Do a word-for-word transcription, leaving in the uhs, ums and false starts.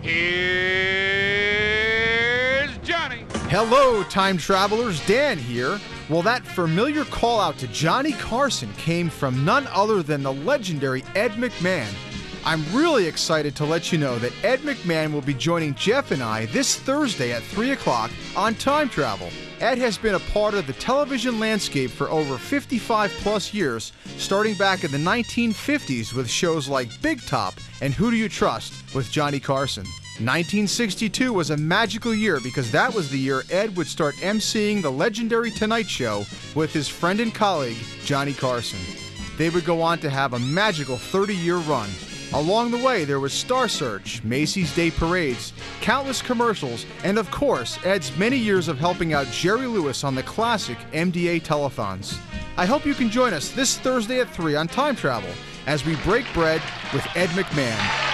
Here's Johnny. Hello, time travelers. Dan here. Well, that familiar call out to Johnny Carson came from none other than the legendary Ed McMahon. I'm really excited to let you know that Ed McMahon will be joining Jeff and I this Thursday at three o'clock on Time Travel. Ed has been a part of the television landscape for over fifty-five plus years, starting back in the nineteen fifties with shows like Big Top and Who Do You Trust with Johnny Carson. nineteen sixty-two was a magical year because that was the year Ed would start emceeing the legendary Tonight Show with his friend and colleague, Johnny Carson. They would go on to have a magical thirty-year run. Along the way, there was Star Search, Macy's Day Parades, countless commercials, and of course, Ed's many years of helping out Jerry Lewis on the classic M D A telethons. I hope you can join us this Thursday at three on Time Travel as we break bread with Ed McMahon.